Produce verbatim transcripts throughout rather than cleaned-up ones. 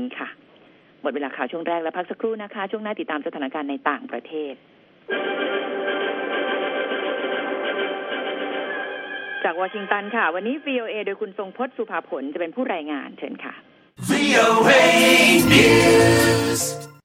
นี้ค่ะหมดเวลาข่าวช่วงแรกแล้วพักสักครู่นะคะช่วงหน้าติดตามสถานการณ์ในต่างประเทศจากวอชิงตันค่ะวันนี้ วี โอ เอ โดยคุณทรงพจน์สุภาผลจะเป็นผู้รายงานเชิญค่ะ วี โอ เอ News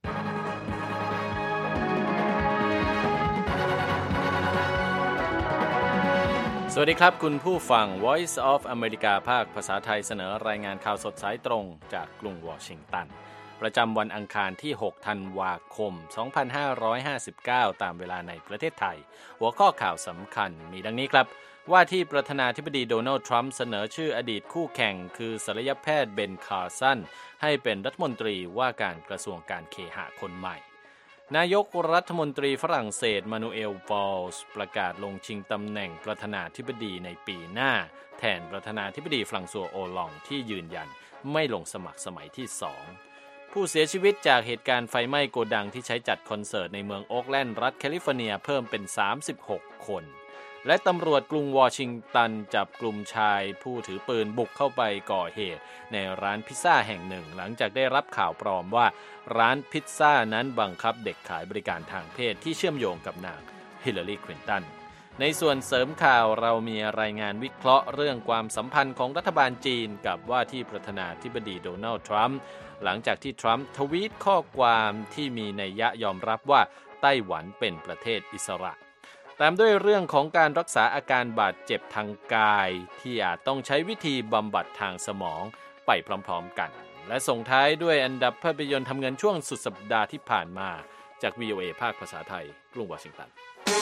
สวัสดีครับคุณผู้ฟัง Voice of America ภาคภาษาไทยเสนอรายงานข่าวสดสายตรงจากกรุงวอชิงตันประจำวันอังคารที่หกธันวาคมสองพันห้าร้อยห้าสิบเก้าตามเวลาในประเทศไทยหัวข้อข่าวสำคัญมีดังนี้ครับว่าที่ประธานาธิบดีโดนัลด์ทรัมป์เสนอชื่ออดีตคู่แข่งคือศัลยแพทย์เบนคาร์สันให้เป็นรัฐมนตรีว่าการกระทรวงการเคหะคนใหม่นายกรัฐมนตรีฝรั่งเศสมานูเอล วอลส์ประกาศลงชิงตำแหน่งประธานาธิบดีในปีหน้าแทนประธานาธิบดีฝรั่งซัวโอลองที่ยืนยันไม่ลงสมัครสมัยที่สองผู้เสียชีวิตจากเหตุการณ์ไฟไหม้โกดังที่ใช้จัดคอนเสิร์ตในเมืองโอ๊คแลนด์รัฐแคลิฟอร์เนียเพิ่มเป็นสามสิบหกคนและตำรวจกรุงวอชิงตันจับกลุ่มชายผู้ถือปืนบุกเข้าไปก่อเหตุในร้านพิซซ่าแห่งหนึ่งหลังจากได้รับข่าวปลอมว่าร้านพิซซ่านั้นบังคับเด็กขายบริการทางเพศที่เชื่อมโยงกับนางฮิลลารีคลินตันในส่วนเสริมข่าวเรามีรายงานวิเคราะห์เรื่องความสัมพันธ์ของรัฐบาลจีนกับว่าที่ประธานาธิบดีโดนัลด์ทรัมป์หลังจากที่ทรัมป์ทวีตข้อความที่มีนัยยะยอมรับว่าไต้หวันเป็นประเทศอิสระตามด้วยเรื่องของการรักษาอาการบาดเจ็บทางกายที่อาจต้องใช้วิธีบำบัดทางสมองไปพร้อมๆกันและส่งท้ายด้วยอันดับภาพยนตร์ทำเงินช่วงสุดสัปดาห์ที่ผ่านมาจาก วี โอ เอ ภาคภาษาไทยกรุงวอชิงตัน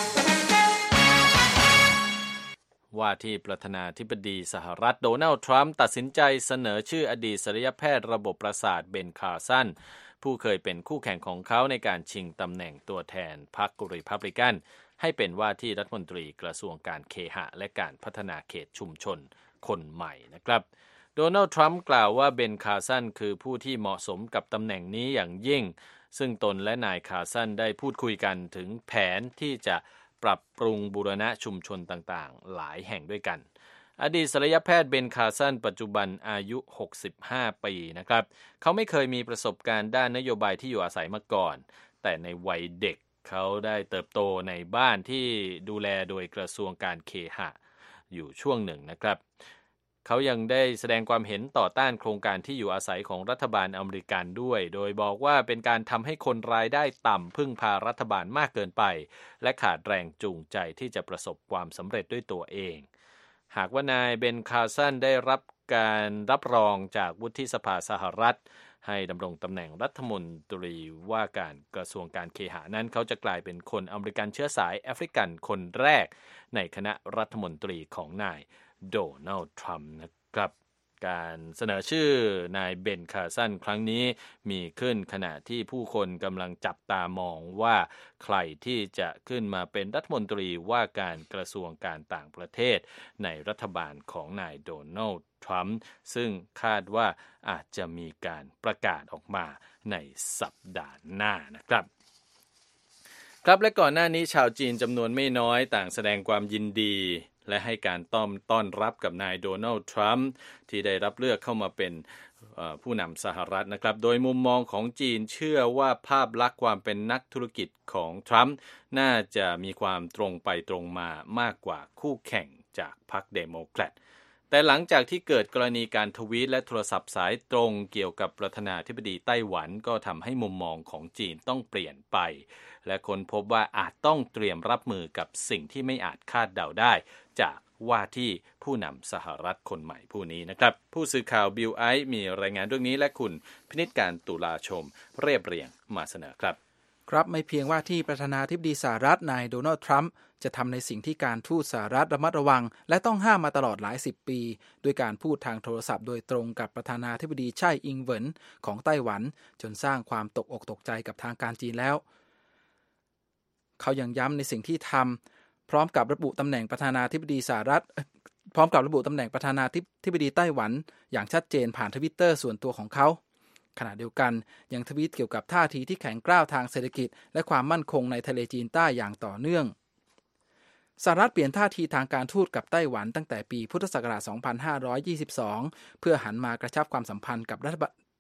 ว่าที่ประธานาธิบดีสหรัฐโดนัลด์ทรัมป์ตัดสินใจเสนอชื่ออดีตศัลยแพทย์ระบบประสาทเบนคาร์สันผู้เคยเป็นคู่แข่งของเขาในการชิงตำแหน่งตัวแทนพรรครีพับลิกันให้เป็นว่าที่รัฐมนตรีกระทรวงการเคหะและการพัฒนาเขตชุมชนคนใหม่นะครับโดนัลด์ทรัมป์กล่าวว่าเบนคาร์สันคือผู้ที่เหมาะสมกับตำแหน่งนี้อย่างยิ่งซึ่งตนและนายคาร์สันได้พูดคุยกันถึงแผนที่จะปรับปรุงบูรณะชุมชนต่างๆหลายแห่งด้วยกันอดีตศัลยแพทย์เบนคาร์สันปัจจุบันอายุหกสิบห้าปีนะครับเขาไม่เคยมีประสบการณ์ด้านนโยบายที่อยู่อาศัยมาก่อนแต่ในวัยเด็กเขาได้เติบโตในบ้านที่ดูแลโดยกระทรวงการเคหะอยู่ช่วงหนึ่งนะครับเขายังได้แสดงความเห็นต่อต้านโครงการที่อยู่อาศัยของรัฐบาลอเมริกันด้วยโดยบอกว่าเป็นการทำให้คนรายได้ต่ำพึ่งพารัฐบาลมากเกินไปและขาดแรงจูงใจที่จะประสบความสำเร็จด้วยตัวเองหากว่านายเบนคาร์สันได้รับการรับรองจากวุฒิสภาสหรัฐให้ดำรงตำแหน่งรัฐมนตรีว่าการกระทรวงการเคหะนั้นเขาจะกลายเป็นคนอเมริกันเชื้อสายแอฟริกันคนแรกในคณะรัฐมนตรีของนายโดนัลด์ทรัมป์นะครับการเสนอชื่อนายเบนคาร์สันครั้งนี้มีขึ้นขณะที่ผู้คนกำลังจับตามองว่าใครที่จะขึ้นมาเป็นรัฐมนตรีว่าการกระทรวงการต่างประเทศในรัฐบาลของนายโดนัลด์ทรัมป์ซึ่งคาดว่าอาจจะมีการประกาศออกมาในสัปดาห์หน้านะครับครับและก่อนหน้านี้ชาวจีนจำนวนไม่น้อยต่างแสดงความยินดีและให้การต้อนต้อนรับกับนายโดนัลด์ทรัมป์ที่ได้รับเลือกเข้ามาเป็นผู้นำสหรัฐนะครับโดยมุมมองของจีนเชื่อว่าภาพลักษณ์ความเป็นนักธุรกิจของทรัมป์น่าจะมีความตรงไปตรงมามากกว่าคู่แข่งจากพรรคเดโมแครตแต่หลังจากที่เกิดกรณีการทวีตและโทรศัพท์สายตรงเกี่ยวกับประธานาธิบดีไต้หวันก็ทำให้มุมมองของจีนต้องเปลี่ยนไปและค้นพบว่าอาจต้องเตรียมรับมือกับสิ่งที่ไม่อาจคาดเดาได้จากว่าที่ผู้นำสหรัฐคนใหม่ผู้นี้นะครับผู้สื่อข่าวบิลไอซ์มีรายงานเรื่องนี้และคุณพินิจการตุลาชมเรียบเรียงมาเสนอครับครับไม่เพียงว่าที่ประธานาธิบดีสหรัฐนายโดนัลด์ทรัมป์จะทำในสิ่งที่การทูตสหรัฐระมัดระวังและต้องห้ามมาตลอดหลายสิบปีด้วยการพูดทางโทรศัพท์โดยตรงกับประธานาธิบดีไช่อิงเหวินของไต้หวันจนสร้างความตกอกตกใจกับทางการจีนแล้วเขายังย้ำในสิ่งที่ทำพร้อมกับระบุตำแหน่งประธานาธิบดีสหรัฐพร้อมกับระบุตำแหน่งประธานาธิบดีไต้หวันอย่างชัดเจนผ่านทวิตเตอร์ส่วนตัวของเขาขณะเดียวกันยังทวีตเกี่ยวกับท่าทีที่แข็งกร้าวทางเศรษฐกิจและความมั่นคงในทะเลจีนใต้อย่างต่อเนื่องสหรัฐเปลี่ยนท่าทีทางการทูตกับไต้หวันตั้งแต่ปีพุทธศักราชสองพันห้าร้อยยี่สิบสองเพื่อหันมากระชับความสัมพันธ์กับรัฐบาล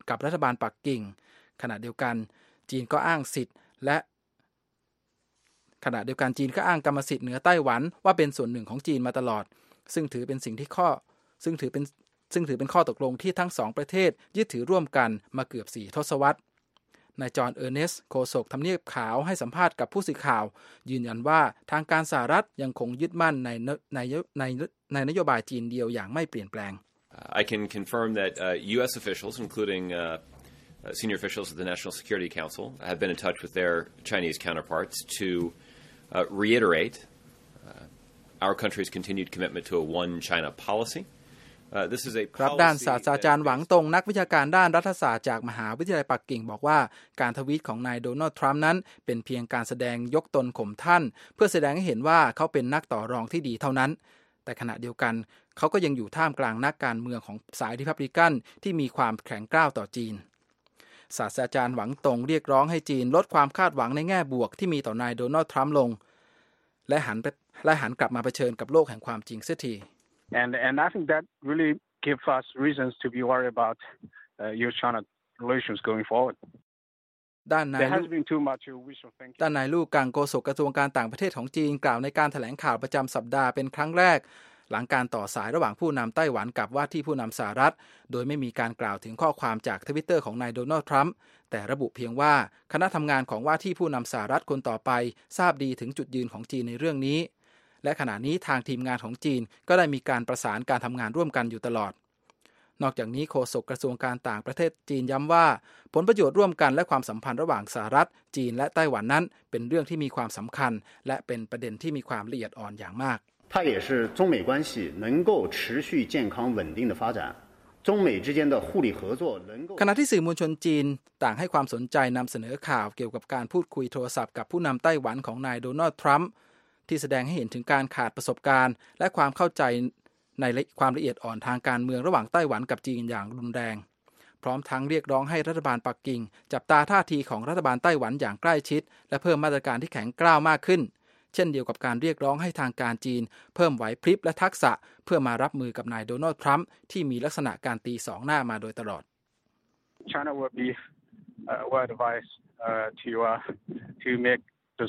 กับรัฐบาลปักกิ่งขณะเดียวกันจีนก็อ้างสิทธิ์และขณะเดียวกันจีนก็อ้างกรรมสิทธิ์เหนือไต้หวันว่าเป็นส่วนหนึ่งของจีนมาตลอดซึ่งถือเป็นสิ่งที่ข้อซึ่งถือเป็นซึ่งถือเป็นข้อตกลงที่ทั้งสองประเทศยึดถือร่วมกันมาเกือบสี่ทศวรรษนายจอห์นเออร์เนสต์โฆษกทำเนียบขาวให้สัมภาษณ์กับผู้สื่อข่าวยืนยันว่าทางการสหรัฐยังคงยึดมั่นในในในในนโยบายจีนเดียวอย่างไม่เปลี่ยนแปลง I can confirm that uh, U S officials including uh, senior officials of the National Security Council have been in touch with their Chinese counterparts to uh, reiterate uh, our country's continued commitment to a one China policyครับด้านศาสตราจารย์หวังตงนักวิชาการด้านรัฐศาสตร์จากมหาวิทยาลัยปักกิ่งบอกว่าการทวีตของนายโดนัลด์ทรัมป์นั้นเป็นเพียงการแสดงยกตนข่มท่านเพื่อแสดงให้เห็นว่าเขาเป็นนักต่อรองที่ดีเท่านั้นแต่ขณะเดียวกันเขาก็ยังอยู่ท่ามกลางนักการเมืองของสายริพับลิกันที่มีความแข็งกร้าวต่อจีนศาสตราจารย์หวังตงเรียกร้องให้จีนลดความคาดหวังในแง่บวกที่มีต่อนายโดนัลด์ทรัมป์ลงและหันไปและหันกลับมาเผชิญกับโลกแห่งความจริงเสียที And and I think that really gives us reasons to be worried about uh, U S China relations going forward. ด้านนาย There has been too much wishful thinking. ด้านนายลู่กังโฆษกกระทรวงการต่างประเทศของจีนกล่าวในการแถลงข่าวประจำสัปดาห์เป็นครั้งแรกหลังการต่อสายระหว่างผู้นำไต้หวันกับว่าที่ผู้นำสหรัฐโดยไม่มีการกล่าวถึงข้อความจาก Twitter ของนายโดนัลด์ทรัมป์แต่ระบุเพียงว่าคณะทำงานของว่าที่ผู้นำสหรัฐคนต่อไปทราบดีถึงจุดยืนของจีนในเรื่องนี้และขณะนี้ทางทีมงานของจีนก็ได้มีการประสานการทำงานร่วมกันอยู่ตลอดนอกจากนี้โฆษกกระทรวงการต่างประเทศจีนย้ำว่าผลประโยชน์ร่วมกันและความสัมพันธ์ระหว่างสหรัฐจีนและไต้หวันนั้นเป็นเรื่องที่มีความสำคัญและเป็นประเด็นที่มีความละเอียดอ่อนอย่างมาก它也是中美关系能够持续健康稳定的发展中美之间的互利合作能够ขณะที่สื่อมวลชนจีนต่างให้ความสนใจนำเสนอข่าวเกี่ยวกับการพูดคุยโทรศัพท์กับผู้นำไต้หวันของนายโดนัลด์ทรัมป์ที่แสดงให้เห็นถึงการขาดประสบการณ์และความเข้าใจในความละเอียดอ่อนทางการเมืองระหว่างไต้หวันกับจีนอย่างรุนแรงพร้อมทั้งเรียกร้องให้รัฐบาลปักกิ่งจับตาท่าทีของรัฐบาลไต้หวันอย่างใกล้ชิดและเพิ่มมาตรการที่แข็งกร้าวมากขึ้นเช่นเดียวกับการเรียกร้องให้ทางการจีนเพิ่มไหวพริบและทักษะเพื่อมารับมือกับนายโดนัลด์ทรัมป์ที่มีลักษณะการตีสองหน้ามาโดยตลอด China will be uh, well advised uh, to uh, to make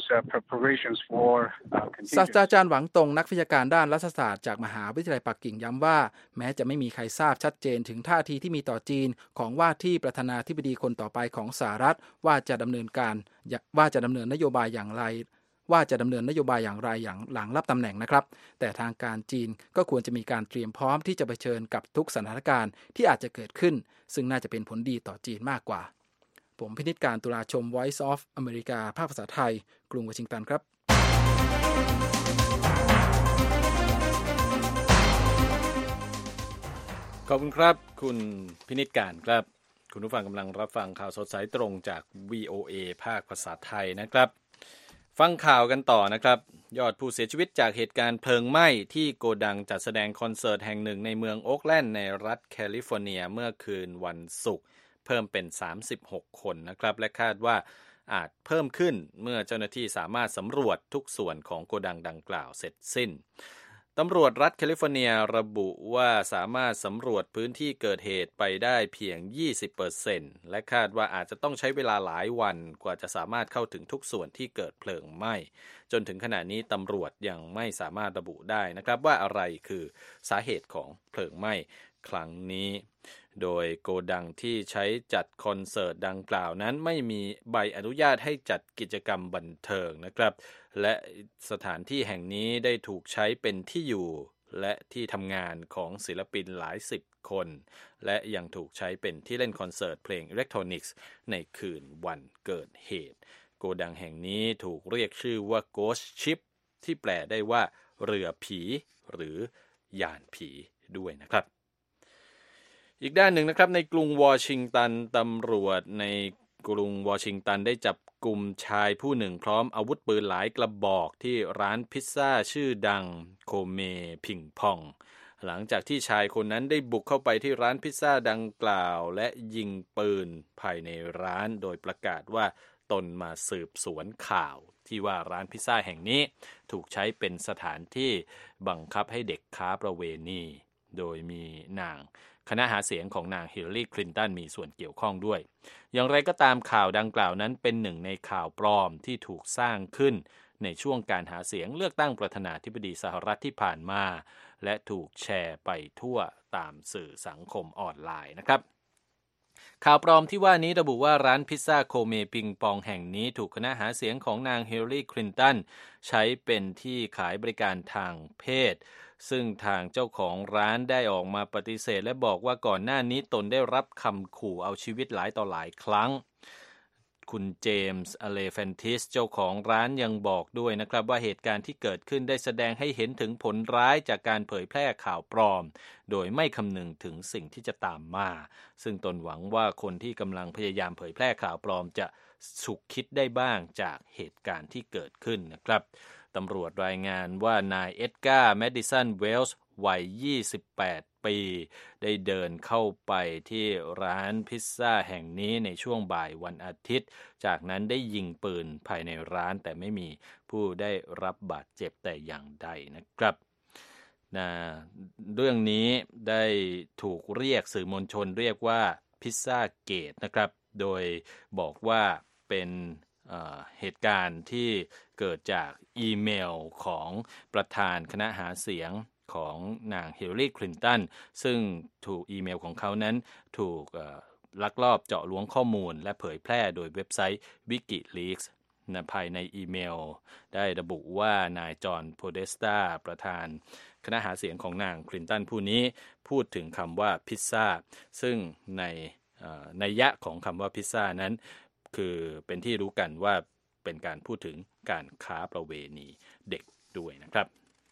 ศาสตราจารย์หวังตงนักวิชาการด้านรัฐศาสตร์จากมหาวิทยาลัยปักกิ่งย้ำว่าแม้จะไม่มีใครทราบชัดเจนถึงท่าทีที่มีต่อจีนของว่าที่ประธานาธิบดีคนต่อไปของสหรัฐว่าจะดำเนินการว่าจะดำเนินนโยบายอย่างไรว่าจะดำเนินนโยบายอย่างไรอย่างหลังรับตำแหน่งนะครับแต่ทางการจีนก็ควรจะมีการเตรียมพร้อมที่จะเผชิญกับทุกสถานการณ์ที่อาจจะเกิดขึ้นซึ่งน่าจะเป็นผลดีต่อจีนมากกว่าผมพินิจการตุลาชม Voice of America ภาคภาษาไทยกรุงวอชิงตันครับขอบคุณครับคุณพินิจการครับคุณผู้ฟังกำลังรับฟังข่าวสดสายตรงจาก วี โอ เอ ภาคภาษาไทยนะครับฟังข่าวกันต่อนะครับยอดผู้เสียชีวิตจากเหตุการณ์เพลิงไหม้ที่โกดังจัดแสดงคอนเสิร์ตแห่งหนึ่งในเมืองโอ๊คแลนด์ในรัฐแคลิฟอร์เนียเมื่อคืนวันศุกร์เพิ่มเป็นสามสิบหกคนนะครับและคาดว่าอาจเพิ่มขึ้นเมื่อเจ้าหน้าที่สามารถสำรวจทุกส่วนของโกดังดังกล่าวเสร็จสิ้นตำรวจรัฐแคลิฟอร์เนียระบุว่าสามารถสำรวจพื้นที่เกิดเหตุไปได้เพียง ยี่สิบเปอร์เซ็นต์ และคาดว่าอาจจะต้องใช้เวลาหลายวันกว่าจะสามารถเข้าถึงทุกส่วนที่เกิดเพลิงไหม้จนถึงขณะนี้ตำรวจยังไม่สามารถระบุได้นะครับว่าอะไรคือสาเหตุของเพลิงไหม้ครั้งนี้โดยโกดังที่ใช้จัดคอนเสิร์ตดังกล่าวนั้นไม่มีใบอนุญาตให้จัดกิจกรรมบันเทิงนะครับและสถานที่แห่งนี้ได้ถูกใช้เป็นที่อยู่และที่ทำงานของศิลปินหลายสิบคนและยังถูกใช้เป็นที่เล่นคอนเสิร์ตเพลงอิเล็กทรอนิกส์ในคืนวันเกิดเหตุโกดังแห่งนี้ถูกเรียกชื่อว่า Ghost Ship ที่แปลได้ว่าเรือผีหรือยานผีด้วยนะครับอีกด้านหนึ่งนะครับในกรุงวอชิงตันตำรวจในกรุงวอชิงตันได้จับกลุ่มชายผู้หนึ่งพร้อมอาวุธปืนหลายกระบอกที่ร้านพิซซ่าชื่อดังโคเมพิงพองหลังจากที่ชายคนนั้นได้บุกเข้าไปที่ร้านพิซซ่าดังกล่าวและยิงปืนภายในร้านโดยประกาศว่าตนมาสืบสวนข่าวที่ว่าร้านพิซซ่าแห่งนี้ถูกใช้เป็นสถานที่บังคับให้เด็กค้าประเวณีโดยมีนางคณะหาเสียงของนางฮิลลารีคลินตันมีส่วนเกี่ยวข้องด้วยอย่างไรก็ตามข่าวดังกล่าวนั้นเป็นหนึ่งในข่าวปลอมที่ถูกสร้างขึ้นในช่วงการหาเสียงเลือกตั้งประธานาธิบดีสหรัฐที่ผ่านมาและถูกแชร์ไปทั่วตามสื่อสังคมออนไลน์นะครับข่าวปลอมที่ว่านี้ระบุว่าร้านพิซซ่าโคเมปิงปองแห่งนี้ถูกคณะหาเสียงของนางฮิลลารีคลินตันใช้เป็นที่ขายบริการทางเพศซึ่งทางเจ้าของร้านได้ออกมาปฏิเสธและบอกว่าก่อนหน้านี้ตนได้รับคำขู่เอาชีวิตหลายต่อหลายครั้งคุณเจมส์อเลแฟนติสเจ้าของร้านยังบอกด้วยนะครับว่าเหตุการณ์ที่เกิดขึ้นได้แสดงให้เห็นถึงผลร้ายจากการเผยแพร่ข่าวปลอมโดยไม่คำนึงถึงสิ่งที่จะตามมาซึ่งตนหวังว่าคนที่กำลังพยายามเผยแพร่ข่าวปลอมจะฉุกคิดได้บ้างจากเหตุการณ์ที่เกิดขึ้นนะครับตำรวจรายงานว่านายเอ็ดการ์แมดิสันเวลส์วัยยี่สิบแปดปีได้เดินเข้าไปที่ร้านพิซซ่าแห่งนี้ในช่วงบ่ายวันอาทิตย์จากนั้นได้ยิงปืนภายในร้านแต่ไม่มีผู้ได้รับบาดเจ็บแต่อย่างใดนะครับนะเรื่องนี้ได้ถูกเรียกสื่อมวลชนเรียกว่าพิซซ่าเกตนะครับโดยบอกว่าเป็นเอ่อเหตุการณ์ที่เกิดจากอีเมลของประธานคณะหาเสียงของนางฮิลลารีคลินตันซึ่งถูกอีเมลของเขานั้นถูกลักลอบเจาะล้วงข้อมูลและเผยแพร่โดยเว็บไซต์ WikiLeaks นะภายในอีเมลได้ระบุว่านายจอห์นโพเดสตาประธานคณะหาเสียงของนางคลินตันผู้นี้พูดถึงคำว่าพิซซ่าซึ่งในนัยยะของคำว่าพิซซ่านั้นคือเป็นที่รู้กันว่าเป็นการพูดถึงการค้าประเวณีเด็กด้วยนะครับ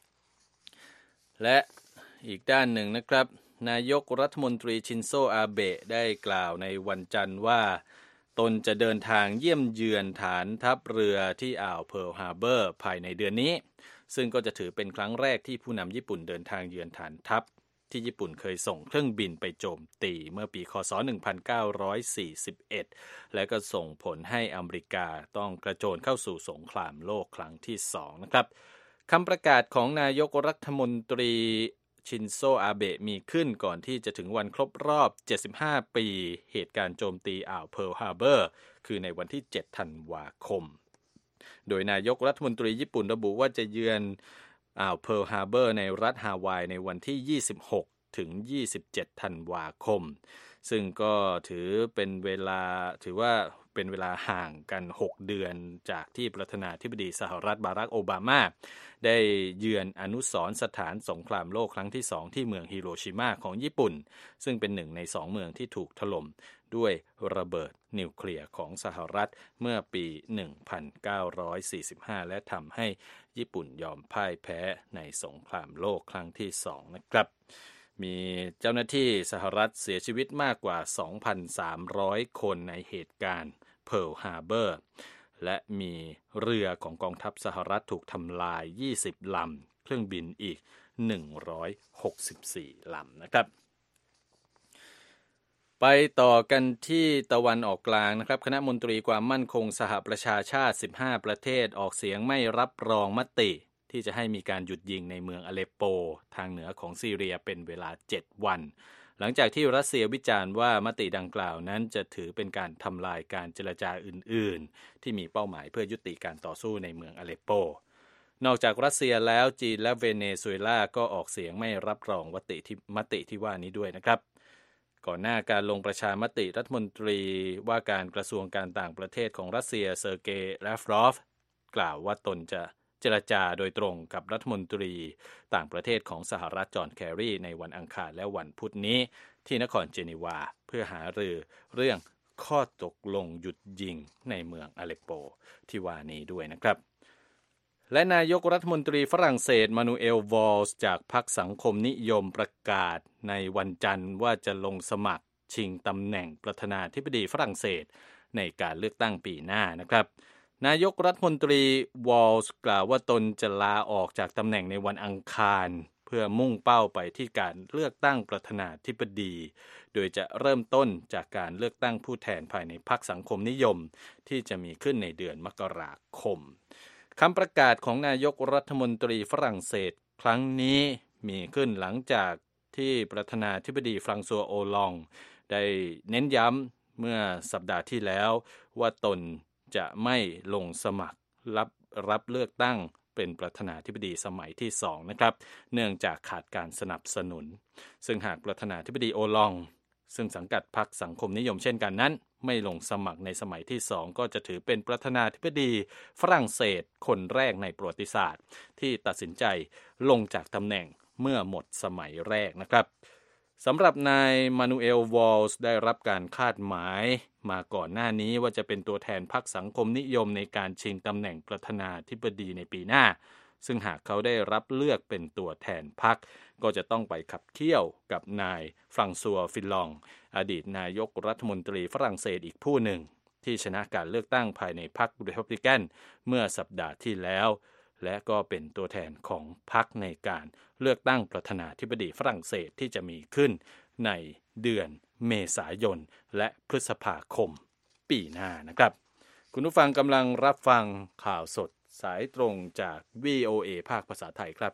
และอีกด้านหนึ่งนะครับนายกรัฐมนตรีชินโซอาเบะได้กล่าวในวันจันทร์ว่าตนจะเดินทางเยี่ยมเยือนฐานทัพเรือที่อ่าวเพิร์ลฮาร์เบอร์ภายในเดือนนี้ซึ่งก็จะถือเป็นครั้งแรกที่ผู้นำญี่ปุ่นเดินทางเยือนฐานทัพที่ญี่ปุ่นเคยส่งเครื่องบินไปโจมตีเมื่อปีคศหนึ่งพันเก้าร้อยสี่สิบเอ็ดและก็ส่งผลให้อเมริกาต้องกระโจนเข้าสู่สงครามโลกครั้งที่สองนะครับคำประกาศของนายกรัฐมนตรีชินโซอาเบะมีขึ้นก่อนที่จะถึงวันครบรอบเจ็ดสิบห้าปีเหตุการณ์โจมตีอ่าวเพิร์ลฮาร์เบอร์คือในวันที่เจ็ดธันวาคมโดยนายกรัฐมนตรีญี่ปุ่นระบุว่าจะเยือนอ่าวเพิร์ลฮาร์เบอร์ในรัฐฮาวายในวันที่ยี่สิบหกถึงยี่สิบเจ็ดธันวาคมซึ่งก็ถือเป็นเวลาถือว่าเป็นเวลาห่างกันหกเดือนจากที่ประธานาธิบดีสหรัฐบารักโอบามาได้เยือนอนุสรณ์สถานสงครามโลกครั้งที่สองที่เมืองฮิโรชิมาของญี่ปุ่นซึ่งเป็นหนึ่งในสองเมืองที่ถูกถล่มด้วยระเบิดนิวเคลียร์ของสหรัฐเมื่อปีหนึ่งพันเก้าร้อยสี่สิบห้าและทำให้ญี่ปุ่นยอมพ่ายแพ้ในสงครามโลกครั้งที่สองนะครับมีเจ้าหน้าที่สหรัฐเสียชีวิตมากกว่า สองพันสามร้อย คนในเหตุการณ์เพิร์ลฮาร์เบอร์และมีเรือของกองทัพสหรัฐถูกทำลายยี่สิบลำเครื่องบินอีกหนึ่งร้อยหกสิบสี่ลำนะครับไปต่อกันที่ตะวันออกกลางนะครับคณะมนตรีความมั่นคงสหประชาชาติสิบห้าประเทศออกเสียงไม่รับรองมติที่จะให้มีการหยุดยิงในเมืองอเลปโปทางเหนือของซีเรียเป็นเวลาเจ็ดวันหลังจากที่รัสเซียวิจารณ์ว่ามติดังกล่าวนั้นจะถือเป็นการทำลายการเจรจาอื่นๆที่มีเป้าหมายเพื่อยุติการต่อสู้ในเมืองอเลปโปนอกจากรัสเซียแล้วจีนและเวเนซุเอลาก็ออกเสียงไม่รับรองมติที่มติที่ว่านี้ด้วยนะครับก่อนหน้าการลงประชามติรัฐมนตรีว่าการกระทรวงการต่างประเทศของรัสเซียเซอร์เกย์ลาฟรอฟกล่าวว่าตนจะเจรจาโดยตรงกับรัฐมนตรีต่างประเทศของสหรัฐจอห์นแครีในวันอังคารและวันพุธนี้ที่นครเจนีวาเพื่อหารือเรื่องข้อตกลงหยุดยิงในเมืองอเลปโปที่ว่านี้ด้วยนะครับและนายกรัฐมนตรีฝรั่งเศสมานูเอลวอลส์จากพรรคสังคมนิยมประกาศในวันจันทร์ว่าจะลงสมัครชิงตำแหน่งประธานาธิบดีฝรั่งเศสในการเลือกตั้งปีหน้านะครับนายกรัฐมนตรีวอลส์กล่าวว่าตนจะลาออกจากตำแหน่งในวันอังคารเพื่อมุ่งเป้าไปที่การเลือกตั้งประธานาธิบดีโดยจะเริ่มต้นจากการเลือกตั้งผู้แทนภายในพรรคสังคมนิยมที่จะมีขึ้นในเดือนมกราคมคำประกาศของนายกรัฐมนตรีฝรั่งเศสครั้งนี้มีขึ้นหลังจากที่ประธานาธิบดีฟรังซัวโอลองได้เน้นย้ำเมื่อสัปดาห์ที่แล้วว่าตนจะไม่ลงสมัครรับรับเลือกตั้งเป็นประธานาธิบดีสมัยที่สองนะครับเนื่องจากขาดการสนับสนุนซึ่งหากประธานาธิบดีโอลองซึ่งสังกัดพรรคสังคมนิยมเช่นกันนั้นไม่ลงสมัครในสมัยที่สองก็จะถือเป็นประธานาธิบดีฝรั่งเศสคนแรกในประวัติศาสตร์ที่ตัดสินใจลงจากตำแหน่งเมื่อหมดสมัยแรกนะครับสำหรับนายมานูเอลวอลส์ได้รับการคาดหมายมาก่อนหน้านี้ว่าจะเป็นตัวแทนพรรคสังคมนิยมในการชิงตำแหน่งประธานาธิบดีในปีหน้าซึ่งหากเขาได้รับเลือกเป็นตัวแทนพรรคก็จะต้องไปขับเคี่ยวกับนายฟรังซัวฟิลองอดีตนายกรัฐมนตรีฝรั่งเศสอีกผู้หนึ่งที่ชนะการเลือกตั้งภายในพรรครีพับลิกันเมื่อสัปดาห์ที่แล้วและก็เป็นตัวแทนของพรรคในการเลือกตั้งประธานาธิบดีฝรั่งเศสที่จะมีขึ้นในเดือนเมษายนและพฤษภาคมปีหน้านะครับคุณผู้ฟังกำลังรับฟังข่าวสดสายตรงจาก วี โอ เอ ภาคภาษาไทยครับ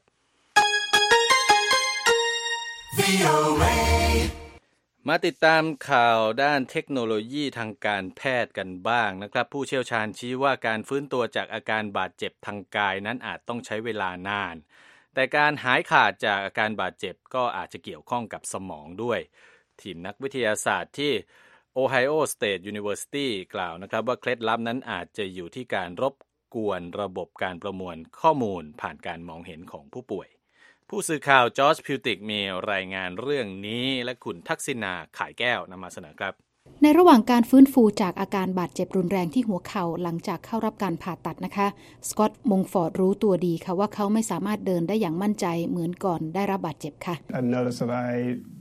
วี โอ เอ มาติดตามข่าวด้านเทคโนโลยีทางการแพทย์กันบ้างนะครับผู้เชี่ยวชาญชี้ว่าการฟื้นตัวจากอาการบาดเจ็บทางกายนั้นอาจต้องใช้เวลานานแต่การหายขาดจากอาการบาดเจ็บก็อาจจะเกี่ยวข้องกับสมองด้วยทีมนักวิทยาศาสตร์ที่ Ohio State University กล่าวนะครับว่าเคล็ดลับนั้นอาจจะอยู่ที่การรบกวนระบบการประมวลข้อมูลผ่านการมองเห็นของผู้ป่วยผู้สื่อข่าวจอร์จพิวติกมีรายงานเรื่องนี้และคุณทักษิณาข่ายแก้วนำมาเสนอครับในระหว่างการฟื้นฟูจากอาการบาดเจ็บรุนแรงที่หัวเข่าหลังจากเข้ารับการผ่าตัดนะคะสกอตต์มงฟอร์ดรู้ตัวดีค่ะว่าเขาไม่สามารถเดินได้อย่างมั่นใจเหมือนก่อนได้รับบาดเจ็บค่ะ I noticed that I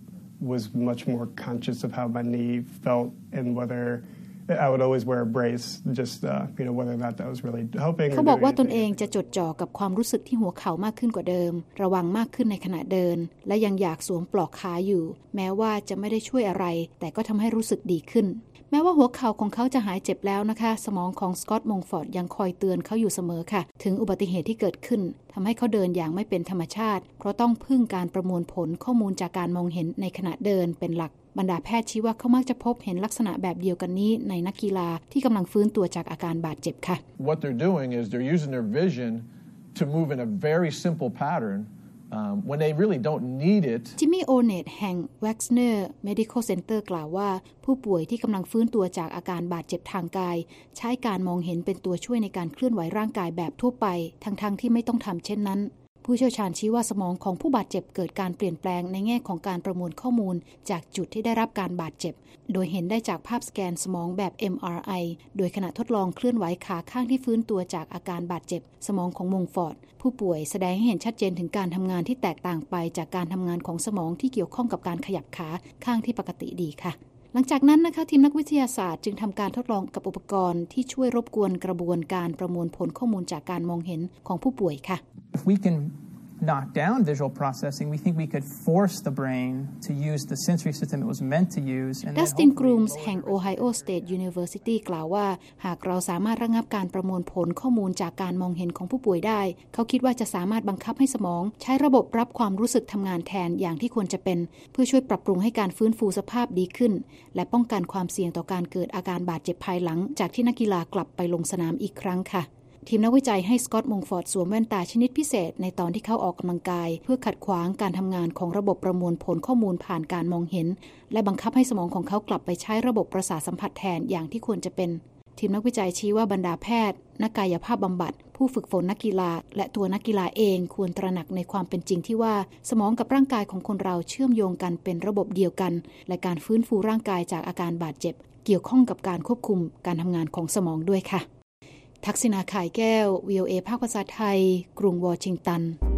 was much more conscious of how my knee felt and whether I would always wear a brace just uh, you know whether or not that was really helping เขาบอกว่าตนเองจะจดจ่อกับความรู้สึกที่หัวเข่ามากขึ้นกว่าเดิมระวังมากขึ้นในขณะเดินและยังอยากสวมปลอกขาอยู่แม้ว่าจะไม่ได้ช่วยอะไรแต่ก็ทำให้รู้สึกดีขึ้นแม้ว่าหัวเข่าของเขาจะหายเจ็บแล้วนะคะสมองของสกอตต์มงฟอร์ดยังคอยเตือนเขาอยู่เสมอค่ะถึงอุบัติเหตุที่เกิดขึ้นทำให้เขาเดินอย่างไม่เป็นธรรมชาติเพราะต้องพึ่งการประมวลผลข้อมูลจากการมองเห็นในขณะเดินเป็นหลักบรรดาแพทย์ชี้ว่าเขามักจะพบเห็นลักษณะแบบเดียวกันนี้ในนักกีฬาที่กำลังฟื้นตัวจากอาการบาดเจ็บค่ะ What they're doing is they're using their vision to move in a very simple pattern um, when they really don't need it จิมมี่โอเนตแห่ง Wexner Medical Center กล่าวว่าผู้ป่วยที่กำลังฟื้นตัวจากอาการบาดเจ็บทางกายใช้การมองเห็นเป็นตัวช่วยในการเคลื่อนไหวร่างกายแบบทั่วไปทั้งๆที่ไม่ต้องทำเช่นนั้นผู้เชี่ยวชาญชี้ว่าสมองของผู้บาดเจ็บเกิดการเปลี่ยนแปลงในแง่ของการประมวลข้อมูลจากจุดที่ได้รับการบาดเจ็บโดยเห็นได้จากภาพสแกนสมองแบบ เอ็ม อาร์ ไอ โดยขณะทดลองเคลื่อนไหวขาข้างที่ฟื้นตัวจากอาการบาดเจ็บสมองของมงฟอร์ดผู้ป่วยแสดงให้เห็นชัดเจนถึงการทำงานที่แตกต่างไปจากการทำงานของสมองที่เกี่ยวข้องกับการขยับขาข้างที่ปกติดีค่ะหลังจากนั้นนะคะทีมนักวิทยาศาสตร์จึงทำการทดลองกับอุปกรณ์ที่ช่วยรบกวนกระบวนการประมวลผลข้อมูลจากการมองเห็นของผู้ป่วยค่ะ If we can knock down visual processing, we think we could force the brain to use the sensory system it was meant to use. Dustin Grooms แห่ง Ohio State University กล่าวว่าหากเราสามารถระงับการประมวลผลข้อมูลจากการมองเห็นของผู้ป่วยได้เขาคิดว่าจะสามารถบังคับให้สมองใช้ระบบรับความรู้สึกทำงานแทนอย่างที่ควรจะเป็นเพื่อช่วยปรับปรุงให้การฟื้นฟูสภาพดีขึ้นและป้องกันความเสี่ยงต่อการเกิดอาการบาดเจ็บภายหลังจากที่นักกีฬากลับไปลงสนามอีกครั้งค่ะทีมนักวิจัยให้สกอตต์มงฟอร์ดสวมแว่นตาชนิดพิเศษในตอนที่เขาออกกำลังกายเพื่อขัดขวางการทำงานของระบบประมวลผลข้อมูลผ่านการมองเห็นและบังคับให้สมองของเขากลับไปใช้ระบบประสาทสัมผัสแทนอย่างที่ควรจะเป็นทีมนักวิจัยชี้ว่าบรรดาแพทย์นักกายภาพบำบัดผู้ฝึกฝนนักกีฬาและตัวนักกีฬาเองควรตระหนักในความเป็นจริงที่ว่าสมองกับร่างกายของคนเราเชื่อมโยงกันเป็นระบบเดียวกันและการฟื้นฟูร่างกายจากอาการบาดเจ็บเกี่ยวข้องกับการควบคุมการทำงานของสมองด้วยค่ะทักษิณาข่ายแก้ว วี โอ เอ ภาคภาษาไทยกรุงวอชิงตัน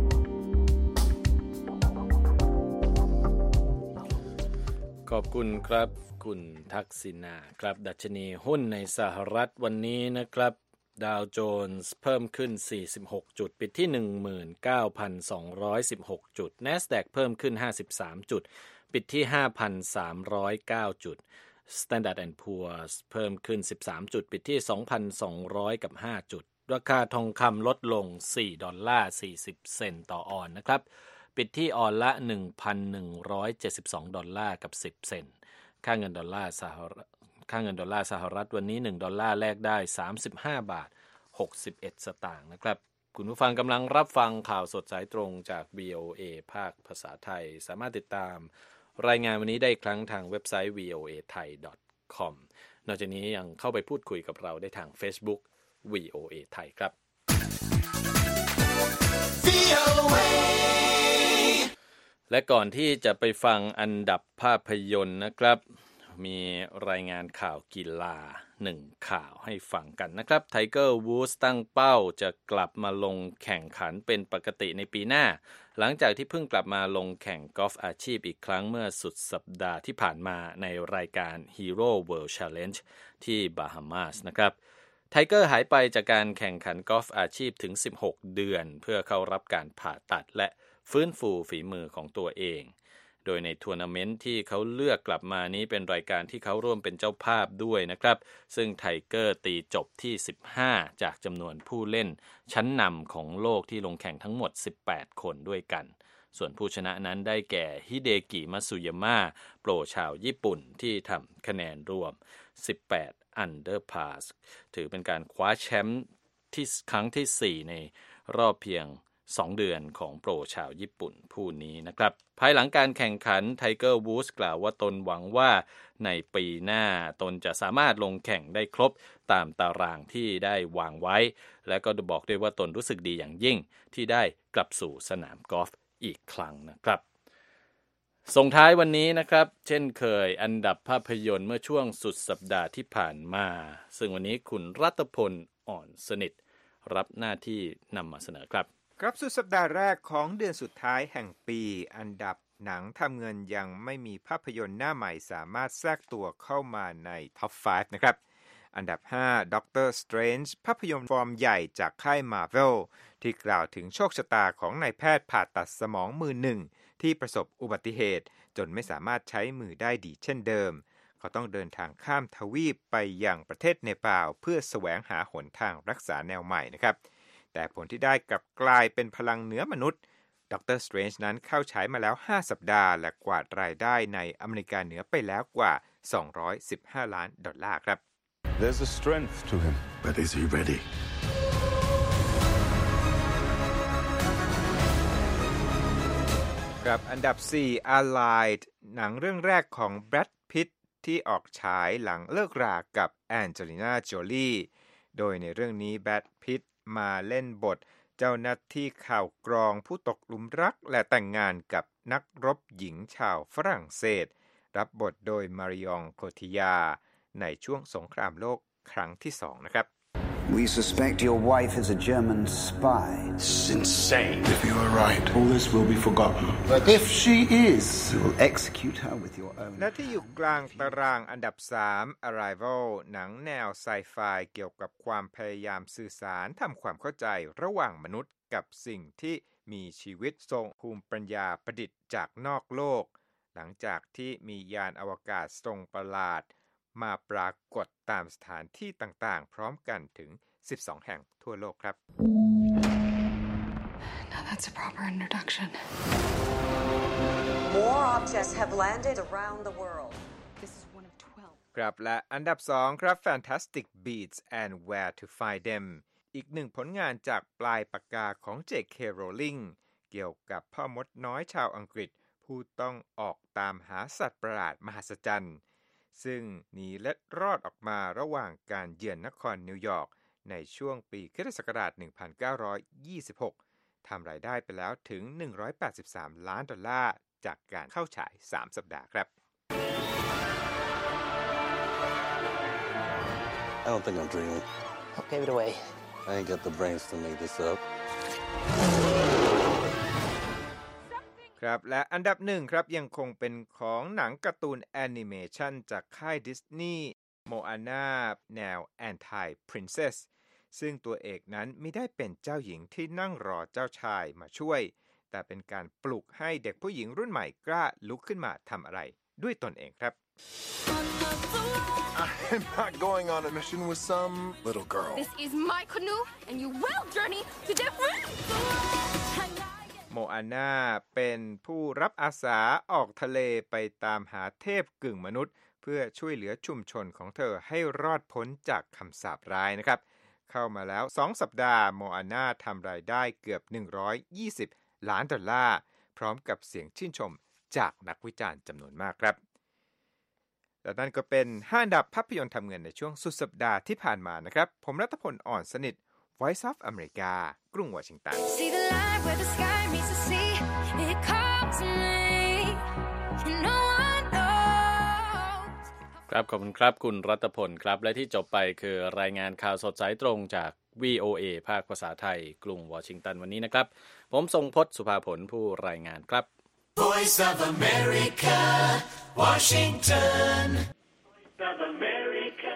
ขอบคุณครับคุณทักษิณาครับดัชนีหุ้นในสหรัฐวันนี้นะครับดาวโจนส์เพิ่มขึ้นสี่สิบหกจุดปิดที่ หนึ่งหมื่นเก้าพันสองร้อยสิบหก จุด NASDAQ เพิ่มขึ้นห้าสิบสามจุดปิดที่ ห้าพันสามร้อยเก้า จุดStandard แอนด์ Poor's เพิ่มขึ้นสิบสามจุดปิดที่ สองพันสองร้อย กับห้าจุดราคาทองคำลดลงสี่ดอลลาร์สี่สิบเซนต์ต่อออนซ์นะครับปิดที่ออนละ หนึ่งพันหนึ่งร้อยเจ็ดสิบสอง ดอลลาร์กับสิบเซนต์ค่าเงินดอลลาร์สหรัฐค่าเงินดอลลาร์สหรัฐวันนี้หนึ่งดอลลาร์แลกได้สามสิบห้าบาทหกสิบเอ็ดสตางค์นะครับคุณผู้ฟังกำลังรับฟังข่าวสดสายตรงจาก วี โอ เอ ภาคภาษาไทยสามารถติดตามรายงานวันนี้ได้อีกครั้งทางเว็บไซต์ วี โอ เอ ไทย ดอท คอม นอกจากนี้ยังเข้าไปพูดคุยกับเราได้ทาง Facebook วี โอ เอ ไทยครับและก่อนที่จะไปฟังอันดับภาพยนตร์นะครับมีรายงานข่าวกีฬาหนึ่งข่าวให้ฟังกันนะครับไทเกอร์วูดส์ตั้งเป้าจะกลับมาลงแข่งขันเป็นปกติในปีหน้าหลังจากที่เพิ่งกลับมาลงแข่งกอล์ฟอาชีพอีกครั้งเมื่อสุดสัปดาห์ที่ผ่านมาในรายการ Hero World Challenge ที่บาฮามาสนะครับไทเกอร์หายไปจากการแข่งขันกอล์ฟอาชีพถึงสิบหกเดือนเพื่อเข้ารับการผ่าตัดและฟื้นฟูฝีมือของตัวเองโดยในทัวร์นาเมนต์ที่เขาเลือกกลับมานี้เป็นรายการที่เขาร่วมเป็นเจ้าภาพด้วยนะครับซึ่งไทเกอร์ตีจบที่สิบห้าจากจำนวนผู้เล่นชั้นนำของโลกที่ลงแข่งทั้งหมดสิบแปดคนด้วยกันส่วนผู้ชนะนั้นได้แก่ฮิเดกิมัตสึยามะโปรชาวญี่ปุ่นที่ทำคะแนนรวมสิบแปดอันเดอร์พาสถือเป็นการคว้าแชมป์ที่ครั้งที่สี่ในรอบเพียงสองเดือนของโปรชาวญี่ปุ่นผู้นี้นะครับภายหลังการแข่งขันไทเกอร์วูดส์กล่าวว่าตนหวังว่าในปีหน้าตนจะสามารถลงแข่งได้ครบตามตารางที่ได้วางไว้และก็บอกด้วยว่าตนรู้สึกดีอย่างยิ่งที่ได้กลับสู่สนามกอล์ฟอีกครั้งนะครับส่งท้ายวันนี้นะครับเช่นเคยอันดับภาพยนตร์เมื่อช่วงสุดสัปดาห์ที่ผ่านมาซึ่งวันนี้คุณรัตพลอ่อนสนิทรับหน้าที่นำมาเสนอครับครับสุดสัปดาห์แรกของเดือนสุดท้ายแห่งปีอันดับหนังทำเงินยังไม่มีภาพยนตร์หน้าใหม่สามารถแทรกตัวเข้ามาในท็อปห้านะครับอันดับห้า Doctor Strange ภาพยนตร์ฟอร์มใหญ่จากค่าย Marvel ที่กล่าวถึงโชคชะตาของนายแพทย์ผ่าตัดสมองมือหนึ่งที่ประสบอุบัติเหตุจนไม่สามารถใช้มือได้ดีเช่นเดิมเขาต้องเดินทางข้ามทวีปไปยังประเทศเนปาลเพื่อแสวงหาหนทางรักษาแนวใหม่นะครับแต่ผลที่ได้กลับกลายเป็นพลังเหนือมนุษย์ Doctor Strange นั้นเข้าฉายมาแล้วห้าสัปดาห์และกวาดรายได้ในอเมริกาเหนือไปแล้วกว่าสองร้อยสิบห้าล้านดอลลาร์ครับ There's a strength to him, but is he ready? ครับอันดับสี่ Allied หนังเรื่องแรกของ Brad Pitt ที่ออกฉายหลังเลิกรากับ Angelina Jolie โดยในเรื่องนี้ Brad Pittมาเล่นบทเจ้าหน้าที่ข่าวกรองผู้ตกหลุมรักและแต่งงานกับนักรบหญิงชาวฝรั่งเศสรับบทโดยมาริองโคทิยาในช่วงสงครามโลกครั้งที่สองนะครับ We suspect your wife is a German spy. It's insane. If you are right, all this will be forgotten. But if she is, you will execute her with your own. และที่อยู่กลางตารางอันดับสาม Arrival หนังแนวไซไฟเกี่ยวกับความพยายามสื่อสารทำความเข้าใจระหว่างมนุษย์กับสิ่งที่มีชีวิตทรงภูมิปัญญาประดิษฐ์จากนอกโลกหลังจากที่มียานอวกาศทรงประหลาดมาปรากฏตามสถานที่ต่างๆพร้อมกันถึงสิบสองแห่งทั่วโลกครับ Now that's a proper introduction. More objects have landed around the world. This is one of twelve. ครับและอันดับสองครับ Fantastic Beasts and Where to Find Them อีกหนึ่งผลงานจากปลายปากกาของ เจ เค Rowling เกี่ยวกับพ่อมดน้อยชาวอังกฤษผู้ต้องออกตามหาสัตว์ประหลาดมหัศจรรย์ซึ่งหนีเล็ดรอดออกมาระหว่างการเยือนนครนิวยอร์กในช่วงปีคริสตศักราชหนึ่งพันเก้าร้อยยี่สิบหกทำรายได้ไปแล้วถึงหนึ่งร้อยแปดสิบสามล้านดอลลาร์จากการเข้าฉายสามสัปดาห์ครับ I don't think I'm dreaming. I'll give it away. I ain't got the brains to make this up. ครับและอันดับหนึ่งครับยังคงเป็นของหนังการ์ตูนแอนิเมชันจากค่ายดิสนีย์โมอาน่าแนว Anti-Princess ซึ่งตัวเอกนั้นไม่ได้เป็นเจ้าหญิงที่นั่งรอเจ้าชายมาช่วยแต่เป็นการปลุกให้เด็กผู้หญิงรุ่นใหม่กล้าลุกขึ้นมาทำอะไรด้วยตนเองครับ I'm not going on a mission with some little girl. This is my canoe and you will journey to different โมอาน่าเป็นผู้รับอาสาออกทะเลไปตามหาเทพกึ่งมนุษย์เพื่อช่วยเหลือชุมชนของเธอให้รอดพ้นจากคำสาปร้ายนะครับเข้ามาแล้วสองสัปดาห์โมอาน่าทำรายได้เกือบหนึ่งร้อยยี่สิบล้านดอลลาร์พร้อมกับเสียงชื่นชมจากนักวิจารณ์จำนวนมากครับและนั่นก็เป็นห้าอันดับภาพยนตร์ทำเงินในช่วงสุดสัปดาห์ที่ผ่านมานะครับผมรัตพลอ่อนสนิท Voice of America กรุงวอชิงตัน See the line where the sky meets the sea It calls me No one knows ครับขอบคุณครับคุณรัตพลครับและที่จบไปคือรายงานข่าวสดสายตรงจาก วี โอ เอ ภาคภาษาไทยกรุงวอชิงตันวันนี้นะครับผมทรงพจน์สุภาผลผู้รายงานครับ Voice of America Washington Voice of America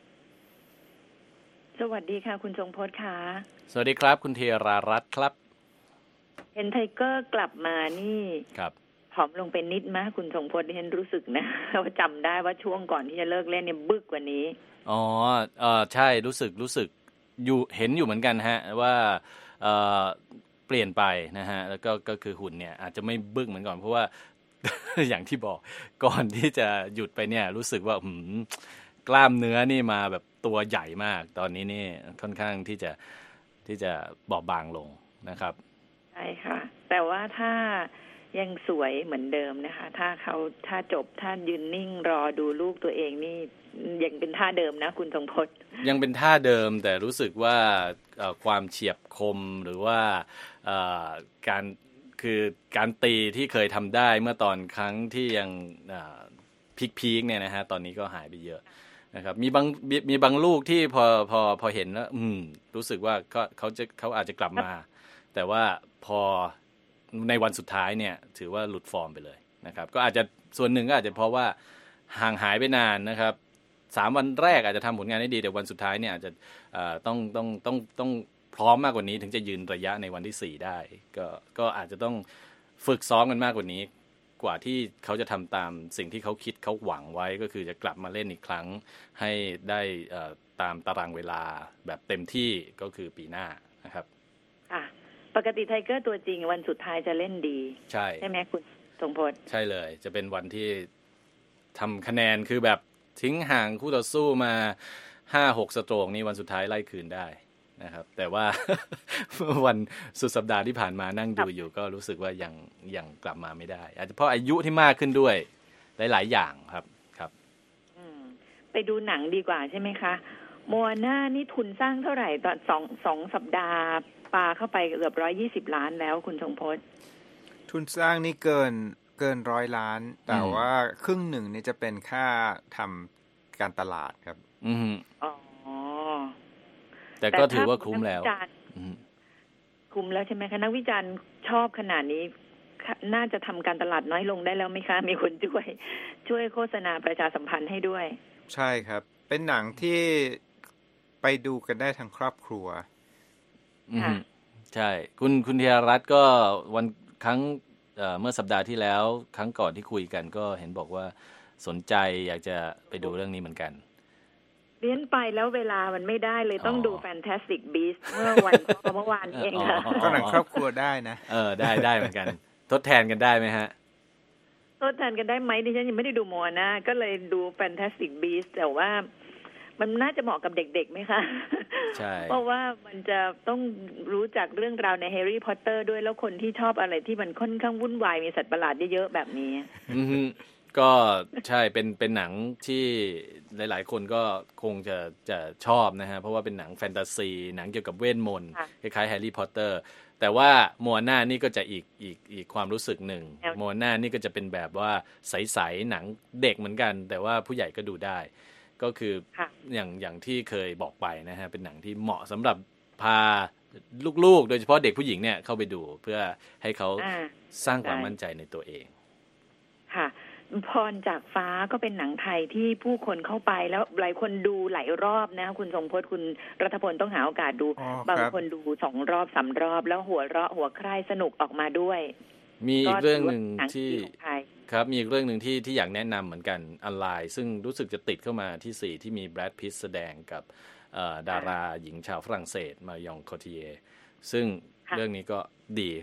สวัสดีค่ะคุณทรงพจน์ค่ะสวัสดีครับคุณเทรารัตน์ครับเห็นไทเกอร์กลับมานี่ครับผอมลงเป็นนิดมั้ยคุณทรงพจน์ดิฉันรู้สึกนะว่าจำได้ว่าช่วงก่อนที่จะเลิกเล่นเนี่ยบึกกว่านี้อ๋อเอ่อใช่รู้สึกรู้สึกอยู่เห็นอยู่เหมือนกันฮะว่าเอ่อเปลี่ยนไปนะฮะแล้วก็ก็คือหุ่นเนี่ยอาจจะไม่บึ้งเหมือนก่อนเพราะว่า อย่างที่บอกก่อนที่จะหยุดไปเนี่ยรู้สึกว่าหืมกล้ามเนื้อนี่มาแบบตัวใหญ่มากตอนนี้นี่ค่อนข้างที่จะที่จะบอบบางลงนะครับใช่ค่ะแต่ว่าถ้ายังสวยเหมือนเดิมนะคะถ้าเขาถ้าจบถ้ายืนนิ่งรอดูลูกตัวเองนี่ยังเป็นท่าเดิมนะคุณทรงพจน์ยังเป็นท่าเดิมแต่รู้สึกว่าความเฉียบคมหรือว่าการคือการตีที่เคยทำได้เมื่อตอนครั้งที่ยังพีคๆเนี่ยนะฮะตอนนี้ก็หายไปเยอะนะครับมีบางมีบางลูกที่พอพอพอเห็นแล้วอืมรู้สึกว่าก็เขาจะเขาอาจจะกลับมาแต่ว่าพอในวันสุดท้ายเนี่ยถือว่าหลุดฟอร์มไปเลยนะครับก็อาจจะส่วนหนึ่งก็อาจจะเพราะว่าห่างหายไปนานนะครับสามวันแรกอาจจะทำผลงานได้ดีแต่วันสุดท้ายเนี่ยอาจจะต้องต้องต้องต้องพร้อมมากกว่านี้ถึงจะยืนระยะในวันที่สี่ได้ก็ก็อาจจะต้องฝึกซ้อมกันมากกว่านี้กว่าที่เขาจะทำตามสิ่งที่เขาคิดเขาหวังไว้ก็คือจะกลับมาเล่นอีกครั้งให้ได้ตามตารางเวลาแบบเต็มที่ก็คือปีหน้านะครับค่ะปกติไทเกอร์ตัวจริงวันสุดท้ายจะเล่นดีใช่ใช่ไหมคุณทรงพจน์ใช่เลยจะเป็นวันที่ทำคะแนนคือแบบทิ้งห่างคู่ต่อสู้มา ห้าหก สโตรกนี่วันสุดท้ายไล่คืนได้นะครับแต่ว่า วันสุดสัปดาห์ที่ผ่านมานั่งดูอยู่ก็รู้สึกว่ายังยังกลับมาไม่ได้อาจจะเพราะอายุที่มากขึ้นด้วยหลายๆอย่างครับครับไปดูหนังดีกว่าใช่ไหมคะโมอาน่านี่ทุนสร้างเท่าไหร่ตอนสอง สองสัปดาห์ปาเข้าไปเกือบหนึ่งร้อยยี่สิบล้านแล้วคุณทรงพจน์ทุนสร้างนี่เกินเกินร้อยล้านแต่ว่าครึ่งหนึ่งนี่จะเป็นค่าทำการตลาดครับอืมอ๋อแต่ก็ถือว่าคุ้มแล้วคุ้มแล้วใช่ไหมคะนักวิจารณ์ชอบขนาดนี้น่าจะทำการตลาดน้อยลงได้แล้วไหมคะมีคนช่วยช่วยโฆษณาประชาสัมพันธ์ให้ด้วยใช่ครับเป็นหนังที่ไปดูกันได้ทั้งครอบครัวค่ะใช่คุณคุณเทียรัตน์ก็วันครั้งเอ่อเมื่อสัปดาห์ที่แล้วครั้งก่อนที่คุยกันก็เห็นบอกว่าสนใจอยากจะไปดูเรื่องนี้เหมือนกันเรียนไปแล้วเวลามันไม่ได้เลยต้องดู Fantastic Beasts เมื่อวันเมื่อวานเองค่ะก็หนังครอบครัวได้นะเออได้ได้เหมือนกันทดแทนกันได้ไหมฮะทดแทนกันได้ไหมดิฉันยังไม่ได้ดูโมอาน่าก็เลยดู Fantastic Beasts แต่ว่ามันน่าจะเหมาะกับเด็กๆไหมคะใช่เพราะว่ามันจะต้องรู้จักเรื่องราวในแฮร์รี่พอตเตอร์ด้วยแล้วคนที่ชอบอะไรที่มันค่อนข้างวุ่นวายมีสัตว์ประหลาดเยอะๆแบบนี้อือก็ใช่เป็นเป็นหนังที่หลายๆคนก็คงจะจะชอบนะฮะเพราะว่าเป็นหนังแฟนตาซีหนังเกี่ยวกับเวทมนต์คล้ายๆแฮร์รี่พอตเตอร์แต่ว่าโมอาน่านี่ก็จะอีกอีกอีกความรู้สึกหนึ่งโมอาน่านี่ก็จะเป็นแบบว่าใสๆหนังเด็กเหมือนกันแต่ว่าผู้ใหญ่ก็ดูได้ก็คืออย่างอย่างที่เคยบอกไปนะฮะเป็นหนังที่เหมาะสำหรับพาลูกๆโดยเฉพาะเด็กผู้หญิงเนี่ยเข้าไปดูเพื่อให้เขาสร้างความมั่นใจในตัวเองค่ะพรจากฟ้าก็เป็นหนังไทยที่ผู้คนเข้าไปแล้วหลายคนดูหลายรอบนะคุณทรงพจน์คุณรัฐพลต้องหาโอกาสดูบางคนดูสองรอบสามรอบแล้วหัวเราะหัวใคร่สนุกออกมาด้วยมีอีกเรื่องนึงที่ครับมีอีกเรื่องนึงที่ที่อยากแนะนำเหมือนกันออนไลน์ซึ่งรู้สึกจะติดเข้ามาที่สี่ที่มีแบรดพิตต์แสดงกับดาราหญิงชาวฝรั่งเศสมายองโคทิเยซึ่งเรื่องนี้ก็ดีครับ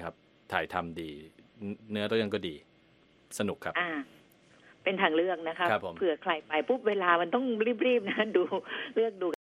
ถ่ายทำดีเนื้อเรื่องก็ดีสนุกครับอ่าเป็นทางเลือกนะคะครับผมเผื่อใครไปปุ๊บเวลามันต้องรีบๆนะดูเลือกดู